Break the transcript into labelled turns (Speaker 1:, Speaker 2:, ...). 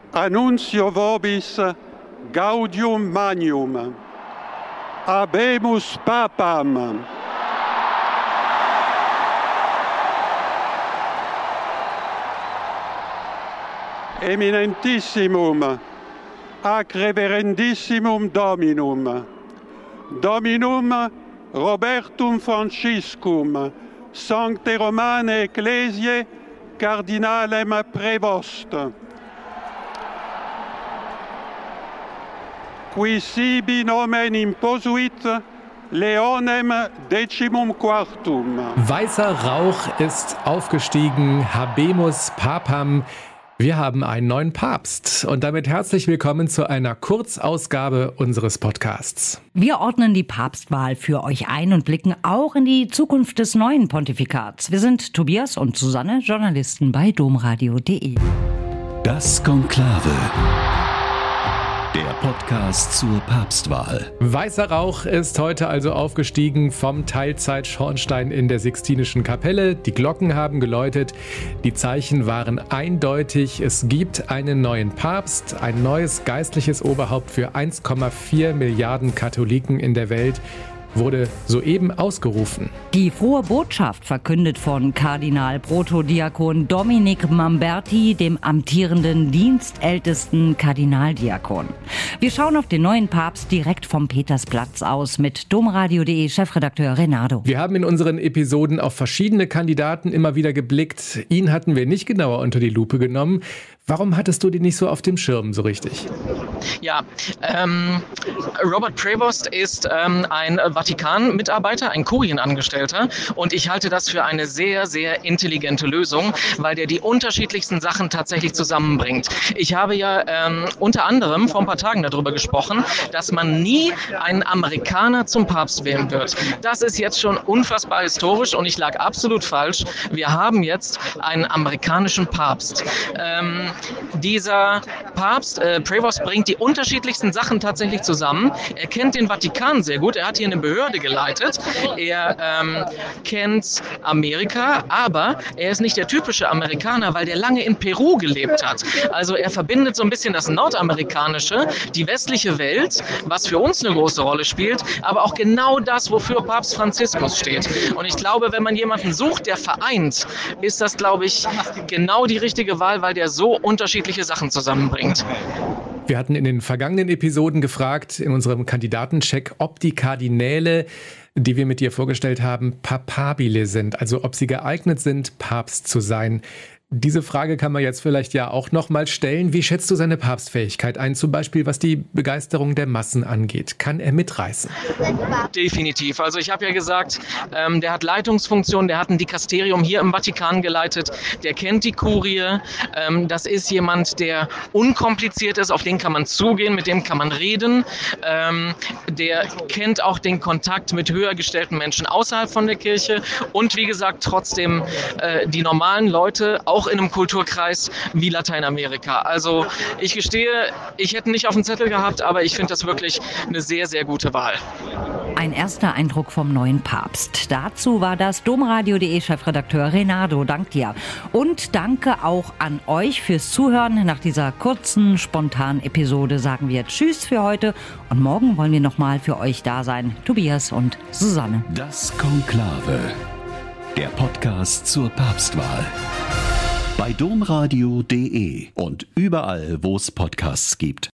Speaker 1: Annuncio vobis gaudium magnum. Habemus papam. Eminentissimum, ac reverendissimum Dominum, Dominum Robertum Franciscum, Sancte Romane Ecclesiae, Cardinalem Prevost, qui sibi nomen imposuit Leonem decimum quartum.
Speaker 2: Weißer Rauch ist aufgestiegen, Habemus Papam. Wir haben einen neuen Papst und damit herzlich willkommen zu einer Kurzausgabe unseres Podcasts.
Speaker 3: Wir ordnen die Papstwahl für euch ein und blicken auch in die Zukunft des neuen Pontifikats. Wir sind Tobias und Susanne, Journalisten bei domradio.de.
Speaker 4: Das Konklave. Der Podcast zur Papstwahl.
Speaker 2: Weißer Rauch ist heute also aufgestiegen vom Teilzeitschornstein in der Sixtinischen Kapelle. Die Glocken haben geläutet, die Zeichen waren eindeutig. Es gibt einen neuen Papst, ein neues geistliches Oberhaupt für 1,4 Milliarden Katholiken in der Welt. Wurde soeben ausgerufen.
Speaker 3: Die frohe Botschaft verkündet von Kardinal Protodiakon Dominik Mamberti, dem amtierenden dienstältesten Kardinaldiakon. Wir schauen auf den neuen Papst direkt vom Petersplatz aus mit domradio.de Chefredakteur Renato.
Speaker 2: Wir haben in unseren Episoden auf verschiedene Kandidaten immer wieder geblickt. Ihn hatten wir nicht genauer unter die Lupe genommen. Warum hattest du den nicht so auf dem Schirm so richtig?
Speaker 5: Ja, Robert Prevost ist ein Vatikan-Mitarbeiter, ein Kurienangestellter und ich halte das für eine sehr, sehr intelligente Lösung, weil der die unterschiedlichsten Sachen tatsächlich zusammenbringt. Ich habe ja unter anderem vor ein paar Tagen darüber gesprochen, dass man nie einen Amerikaner zum Papst wählen wird. Das ist jetzt schon unfassbar historisch und ich lag absolut falsch. Wir haben jetzt einen amerikanischen Papst. Dieser Papst, Prevost, bringt die unterschiedlichsten Sachen tatsächlich zusammen. Er kennt den Vatikan sehr gut, er hat hier eine Behörde geleitet, er kennt Amerika, aber er ist nicht der typische Amerikaner, weil der lange in Peru gelebt hat. Also er verbindet so ein bisschen das Nordamerikanische, die westliche Welt, was für uns eine große Rolle spielt, aber auch genau das, wofür Papst Franziskus steht. Und ich glaube, wenn man jemanden sucht, der vereint, ist das, glaube ich, genau die richtige Wahl, weil der so unterschiedliche Sachen zusammenbringt.
Speaker 2: Wir hatten in den vergangenen Episoden gefragt, in unserem Kandidatencheck, ob die Kardinäle, die wir mit dir vorgestellt haben, papabile sind, also ob sie geeignet sind, Papst zu sein. Diese Frage kann man jetzt vielleicht ja auch noch mal stellen. Wie schätzt du seine Papstfähigkeit ein, zum Beispiel was die Begeisterung der Massen angeht? Kann er mitreißen?
Speaker 5: Definitiv. Also ich habe ja gesagt, der hat Leitungsfunktion, der hat ein Dikasterium hier im Vatikan geleitet, der kennt die Kurie. Das ist jemand, der unkompliziert ist, auf den kann man zugehen, mit dem kann man reden. Der kennt auch den Kontakt mit höher gestellten Menschen außerhalb von der Kirche und wie gesagt trotzdem die normalen Leute, auch in einem Kulturkreis wie Lateinamerika. Also ich gestehe, ich hätte nicht auf dem Zettel gehabt, aber ich finde das wirklich eine sehr, sehr gute Wahl.
Speaker 3: Ein erster Eindruck vom neuen Papst. Dazu war das domradio.de Chefredakteur Renato. Dank dir. Und danke auch an euch fürs Zuhören. Nach dieser kurzen, spontanen Episode sagen wir Tschüss für heute. Und morgen wollen wir nochmal für euch da sein. Tobias und Susanne.
Speaker 4: Das Konklave. Der Podcast zur Papstwahl. Bei domradio.de und überall, wo es Podcasts gibt.